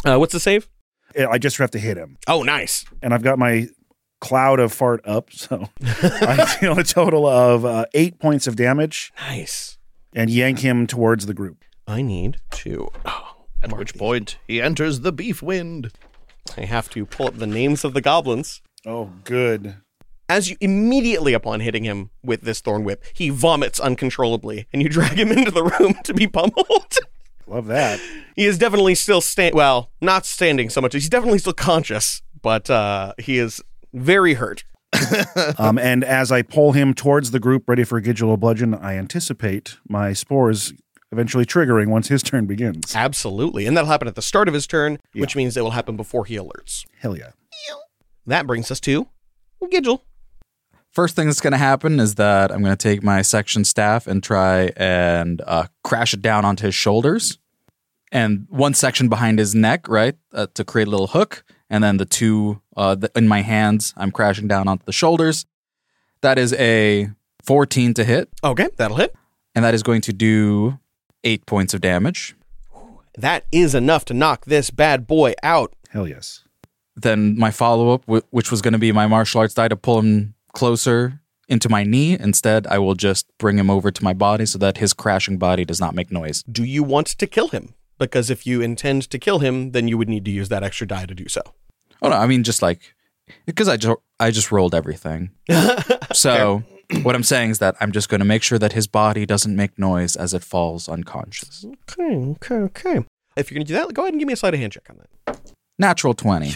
Uh, what's the save? I just have to hit him. Oh, nice. And I've got my cloud of fart up, so I deal a total of uh, eight points of damage. Nice. And yank him towards the group. I need to... Oh, At which point, he enters the beef wind. I have to pull up the names of the goblins. Oh, good. As you immediately upon hitting him with this thorn whip, he vomits uncontrollably, and you drag him into the room to be pummeled. Love that. He is definitely still stand. Well, not standing so much. He's definitely still conscious, but uh, he is very hurt. um, and as I pull him towards the group, ready for Gidgel Bludgeon, I anticipate my spores eventually triggering once his turn begins. Absolutely, and that'll happen at the start of his turn, Yeah. which means it will happen before he alerts. Hell yeah. That brings us to Gidgel. First thing that's going to happen is that I'm going to take my section staff and try and uh, crash it down onto his shoulders. And one section behind his neck, right, uh, to create a little hook. And then the two uh, the, in my hands, I'm crashing down onto the shoulders. That is a fourteen to hit. Okay, that'll hit. And that is going to do eight points of damage. That is enough to knock this bad boy out. Hell yes. Then my follow-up, w- which was going to be my martial arts die to pull him closer into my knee. Instead, I will just bring him over to my body so that his crashing body does not make noise. Do you want to kill him? Because if you intend to kill him, then you would need to use that extra die to do so. Oh, no, I mean, just like, because I, ju- I just rolled everything. So what I'm saying is that I'm just going to make sure that his body doesn't make noise as it falls unconscious. Okay, okay, okay. If you're going to do that, go ahead and give me a sleight of hand check on that. Natural twenty.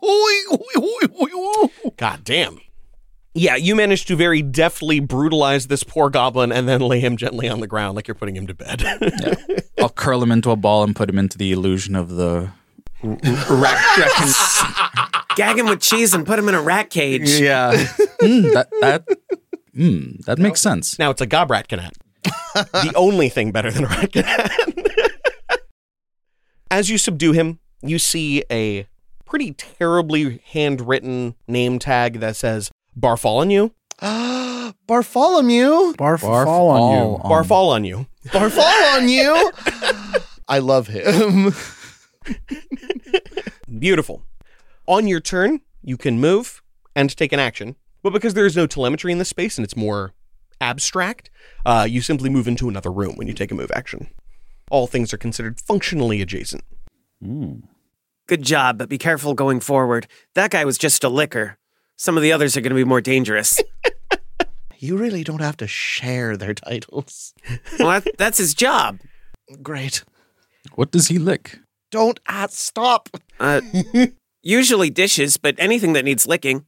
God damn. Yeah, you managed to very deftly brutalize this poor goblin and then lay him gently on the ground like you're putting him to bed. Yeah. I'll curl him into a ball and put him into the illusion of the r- r- rat. rat Gag him with cheese and put him in a rat cage. Yeah. mm, that that mm, that makes sense. Now it's a gobratkanat. The only thing better than a ratkanat. As you subdue him, you see a pretty terribly handwritten name tag that says Bartholomew. Bartholomew? Barfall on you. Barfall on you. Barfall on you? I love him. Beautiful. On your turn, you can move and take an action. But because there is no telemetry in this space and it's more abstract, uh, you simply move into another room when you take a move action. All things are considered functionally adjacent. Mm. Good job, but be careful going forward. That guy was just a licker. Some of the others are going to be more dangerous. You really don't have to share their titles. Well, that, that's his job. Great. What does he lick? Don't add stop. Uh, usually dishes, but anything that needs licking.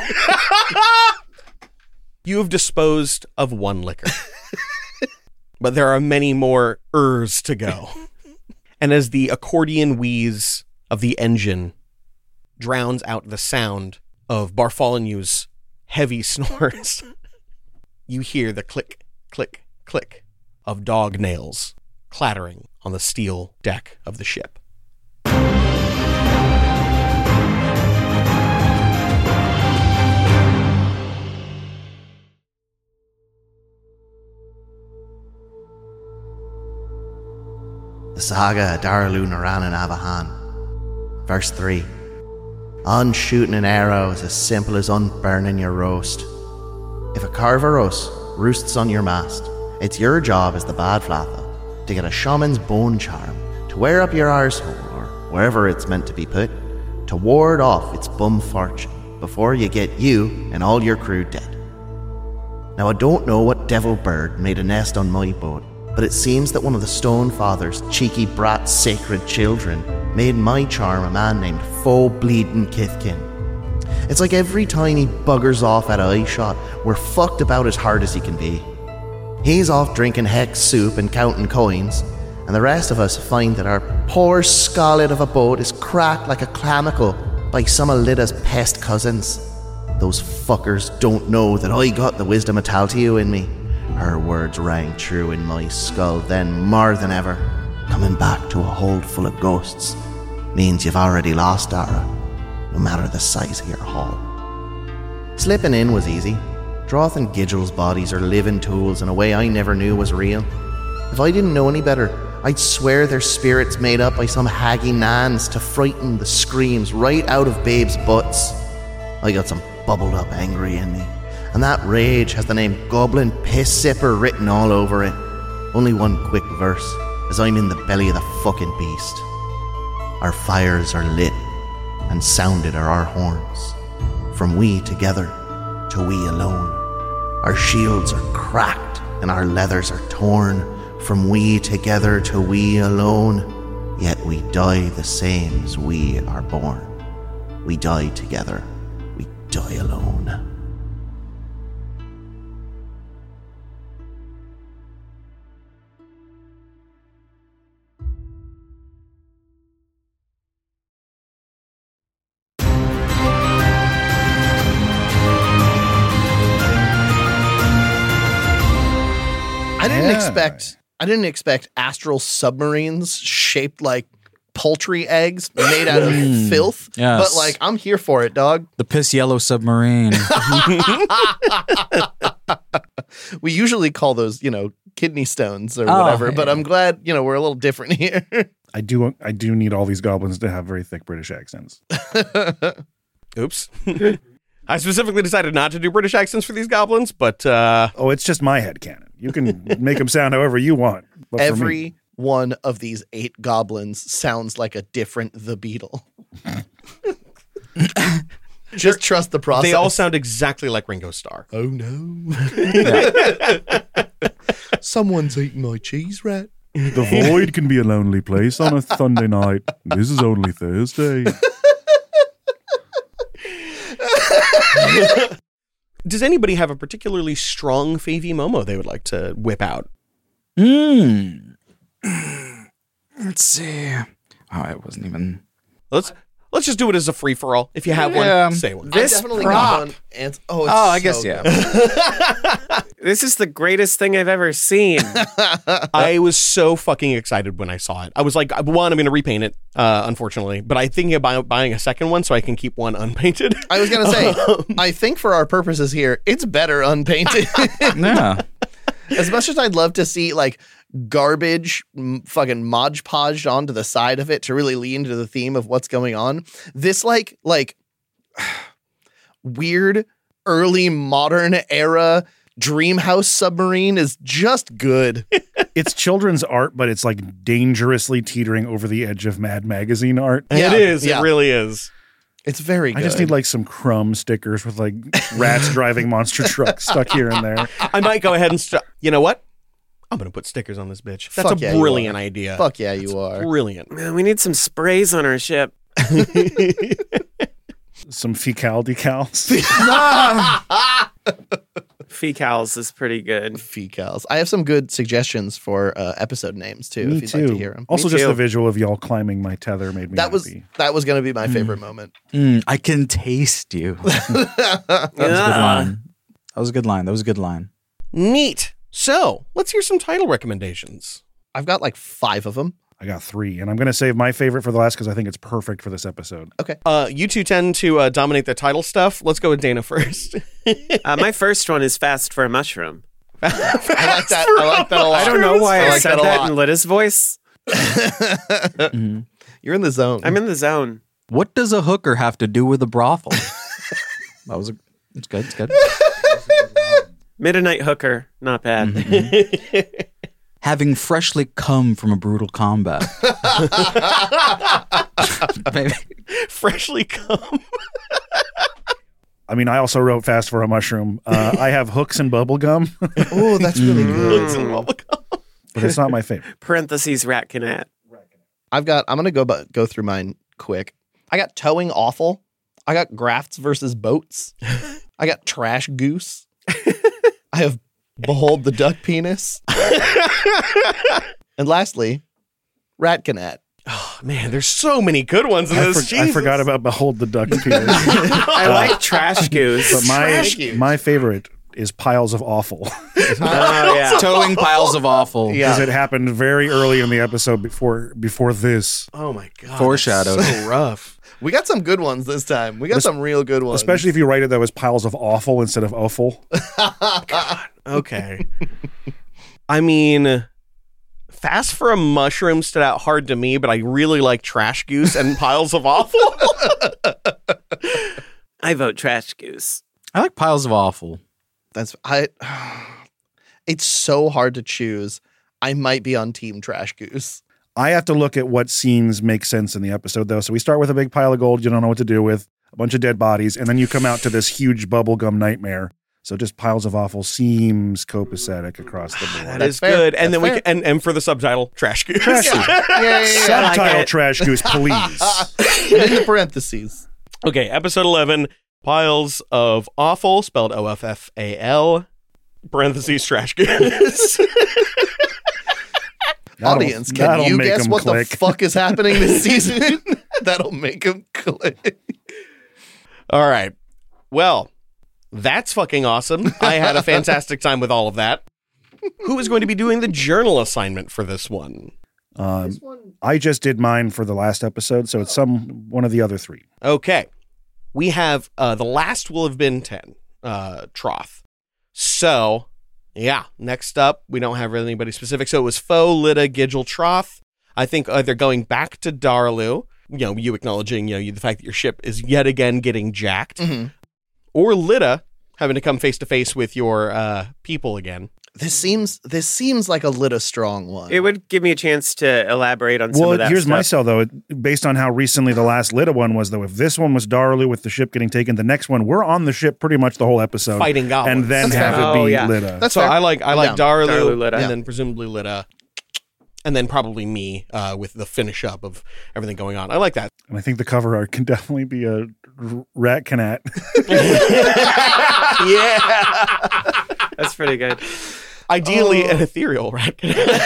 You have disposed of one liquor. But there are many more ers to go. And as the accordion wheeze of the engine drowns out the sound of Bartholomew's heavy snores, you hear the click, click, click of dog nails clattering on the steel deck of the ship. The Saga of Daralu Naran and Avahan. Verse three. Unshooting an arrow is as simple as unburning your roast. If a Carveros roosts on your mast, it's your job as the bad flatha to get a shaman's bone charm to wear up your arsehole or wherever it's meant to be put to ward off its bum fortune before you get you and all your crew dead. Now I don't know what devil bird made a nest on my boat, but it seems that one of the Stone Father's cheeky brat sacred children made my charm a man named Fo Bleedin' Kithkin. It's like every time he buggers off at a eye shot, we're fucked about as hard as he can be. He's off drinking hex soup and counting coins, and the rest of us find that our poor scarlet of a boat is cracked like a clamicle by some of Lyda's pest cousins. Those fuckers don't know that I got the wisdom of Taltio in me. Her words rang true in my skull then more than ever. Coming back to a hold full of ghosts means you've already lost, Dara, no matter the size of your haul. Slipping in was easy. Droth and Gidgel's bodies are living tools in a way I never knew was real. If I didn't know any better, I'd swear they're spirits made up by some haggy nans to frighten the screams right out of babes' butts. I got some bubbled up angry in me, and that rage has the name Goblin Piss Sipper written all over it. Only one quick verse, as I'm in the belly of the fucking beast. Our fires are lit, and sounded are our horns. From we together to we alone. Our shields are cracked, and our leathers are torn. From we together to we alone. Yet we die the same as we are born. We die together, we die alone. I didn't Yeah. expect I didn't expect astral submarines shaped like poultry eggs made out of filth. Yes. But like I'm here for it, dog. The piss yellow submarine. We usually call those, you know, kidney stones or Oh, whatever, but yeah. I'm glad, you know, we're a little different here. I do I do need all these goblins to have very thick British accents. Oops. I specifically decided not to do British accents for these goblins, but uh, Oh, it's just my headcanon. You can make them sound however you want. But for me- Every one of these eight goblins sounds like a different The Beetle. Just trust the process. they all sound exactly like Ringo Starr. Oh no. Someone's eating my cheese rat. the void can be a lonely place on a Sunday night. This is only Thursday. Does anybody have a particularly strong Favy Momo they would like to whip out? Hmm. Let's see. Oh, it wasn't even. Let's let's just do it as a free for all. If you have Yeah. one, say one. I This definitely prop. got one. And, oh, it's Oh, I so guess, yeah. good. This is the greatest thing I've ever seen. I was so fucking excited when I saw it. I was like, one, I'm going to repaint it, uh, unfortunately, but I'm thinking about buying a second one so I can keep one unpainted. I was gonna say, I think for our purposes here, it's better unpainted. Yeah. As much as I'd love to see like garbage m- fucking Mod Podged onto the side of it to really lean into the theme of what's going on, this like like weird early modern era Dreamhouse submarine is just good. It's children's art, but it's like dangerously teetering over the edge of Mad Magazine art. Yeah, it is. yeah. It really is. It's very good. I just need like some crumb stickers with like rats driving monster trucks stuck here and there. I might go ahead and st- you know what? I'm going to put stickers on this bitch. That's Fuck a yeah, you brilliant are. idea. Fuck yeah, you are. Brilliant. Man, we need some sprays on our ship. Some fecal decals. Fecals is pretty good. Fecals. I have some good suggestions for uh, episode names too. Me if you'd too. like to hear them. Also, Me just too. the visual of y'all climbing my tether made me That was happy. that was going to be my favorite moment. Mm, I can taste you. That was a good Yeah. line. That was a good line. That was a good line. Neat. So let's hear some title recommendations. I've got like five of them. I got three, and I'm going to save my favorite for the last because I think it's perfect for this episode. Uh, you two tend to uh, dominate the title stuff. Let's go with Dana first. Uh, my first one is Fast for a Mushroom. I like that. I like that a lot. I don't know why I, I like said that a that lot. in Lyta's voice. Mhm. You're in the zone. I'm in the zone. What does a hooker have to do with a brothel? That was a. It's good. It's good. Midnight Hooker. Not bad. Mm-hmm. Having freshly come from a brutal combat. Maybe. Freshly come. I mean, I also wrote Fast for a Mushroom. Uh, I have hooks and bubble gum, Oh, that's really good. Mm. but it's not my favorite. Parentheses Ratcanat. I've got. I'm gonna go bu- go through mine quick. I got towing awful. I got Grafts versus boats. I got trash goose. I have behold the duck penis. And lastly, Ratcanat. Oh, man, there's so many good ones in I, this. for- I Jesus. forgot about Behold the Duck's penis. I like Trash Goose. But my Trash goose. my favorite is Piles of Awful Oh, yeah. Towing piles of awful. because it happened very early in the episode before before this. Oh my god. Foreshadowed. that's So rough. We got some good ones this time. We got Es- some real good ones. Especially if you write it that was Piles of Awful instead of Awful. Okay. I mean, Fast for a Mushroom stood out hard to me, but I really like Trash Goose and Piles of Awful. I vote Trash Goose. I like Piles of Awful. That's I. It's so hard to choose. I might be on Team Trash Goose. I have to look at what scenes make sense in the episode, though. So we start with a big pile of gold you don't know what to do with, a bunch of dead bodies, and then you come out to this huge bubblegum nightmare. So just Piles of Awful seems copacetic across the board. That That's is fair. good. And That's then we fair. can, and, and for the subtitle, Trash Goose. Trash Goose. Yeah, yeah, yeah. Subtitle like Trash Goose, please. In the parentheses. Okay, episode eleven, Piles of Awful, spelled O F F A L, parentheses, Trash Goose. That'll- Audience, can that'll you make guess 'em what click. the fuck is happening this season? That'll make them click. All right. Well, that's fucking awesome. I had a fantastic time with all of that. Who is going to be doing the journal assignment for this one? Um, I just did mine for the last episode, so it's some one of the other three. Okay. We have, uh, the last will have been ten, uh, Troth. So, yeah, next up, we don't have really anybody specific. So it was Foe, Lida, Gidgel, Troth. I think either going back to Darlu, you know, you acknowledging, you know, you, the fact that your ship is yet again getting jacked, Mhm. or Lida having to come face to face with your uh, people again. This seems this seems like a little strong one. It would give me a chance to elaborate on some Well, of that here's stuff. my sell, though. It- Based on how recently the last Lida one was, though, if this one was Darlu with the ship getting taken, the next one, we're on the ship pretty much the whole episode. Fighting goblins. And then That's have fair. it be Oh, yeah. Lida. That's So fair. I like I I'm like down. Darlu, Darlu, Lida. and Yeah. then presumably Lida, and then probably me uh, with the finish up of everything going on. I like that. And I think the cover art can definitely be a r- rat canat. Yeah. That's pretty good. Ideally, Oh. an ethereal rat.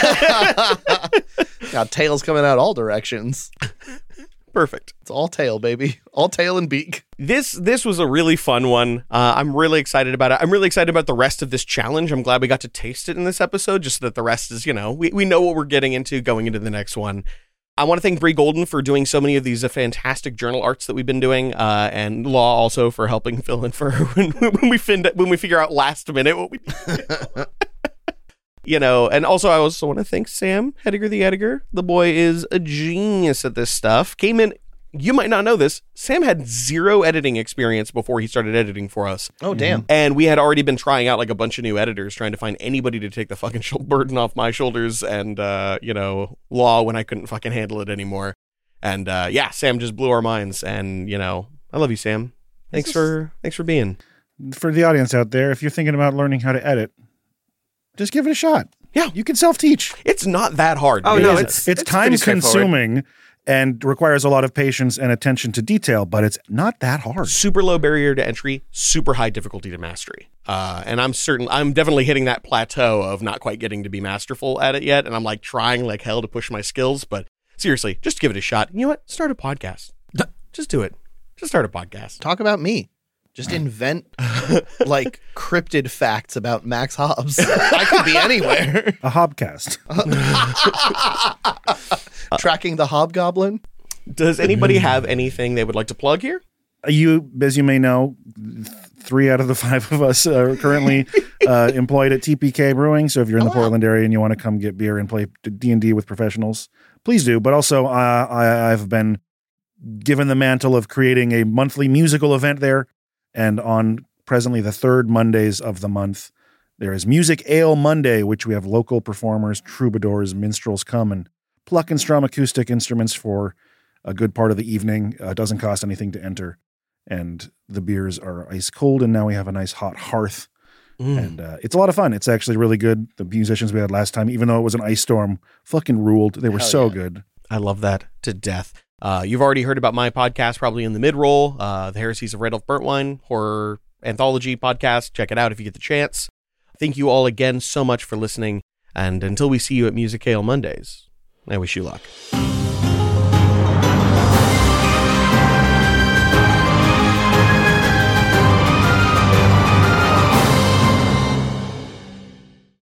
Got tails coming out all directions. Perfect. It's all tail, baby. All tail and beak. This this was a really fun one. Uh, I'm really excited about it. I'm really excited about the rest of this challenge. I'm glad we got to taste it in this episode, just so that the rest is, you know, we, we know what we're getting into going into the next one. I want to thank Bree Golden for doing so many of these uh, fantastic journal arts that we've been doing, uh, and Law also for helping fill in for her when, when we find when we figure out last minute what we do. You know, and also I also want to thank Sam Hediger the editor. The boy is a genius at this stuff. Came in, you might not know this, Sam had zero editing experience before he started editing for us. Oh, damn. And we had already been trying out like a bunch of new editors, trying to find anybody to take the fucking sh- burden off my shoulders and, uh, you know, Law when I couldn't fucking handle it anymore. And, uh, yeah, Sam just blew our minds. And, you know, I love you, Sam. Thanks This is- for, thanks for being. For the audience out there, if you're thinking about learning how to edit, just give it a shot. Yeah. You can self-teach. It's not that hard. Oh, It no, isn't. it's It's, pretty time straightforward. consuming and requires a lot of patience and attention to detail, but it's not that hard. super low barrier to entry, super high difficulty to mastery. Uh, and I'm certain, I'm definitely hitting that plateau of not quite getting to be masterful at it yet. And I'm like trying like hell to push my skills, but seriously, just give it a shot. You know what? Start a podcast. Just do it. Just start a podcast. Talk about me. Just invent like cryptid facts about Max Hobbs. I could be anywhere. A Hobcast. Tracking the hobgoblin. Does anybody have anything they would like to plug here? You, as you may know, th- three out of the five of us are currently uh, employed at T P K Brewing. So if you're in the Oh, wow. Portland area and you want to come get beer and play D and D with professionals, please do. But also, uh, I, I've been given the mantle of creating a monthly musical event there. And on presently the third Mondays of the month, there is Music Ale Monday, which we have local performers, troubadours, minstrels come and pluck and strum acoustic instruments for a good part of the evening. Uh, it doesn't cost anything to enter. And the beers are ice cold, and now we have a nice hot hearth. Mm. And uh, it's a lot of fun. It's actually really good. The musicians we had last time, even though it was an ice storm, fucking ruled. They were Hell so yeah. good. I love that to death. Uh, you've already heard about my podcast, probably in the mid-roll, uh, The Heresies of Red Elf Burntwine, horror anthology podcast. Check it out if you get the chance. Thank you all again so much for listening. And until we see you at Music Ale Mondays, I wish you luck.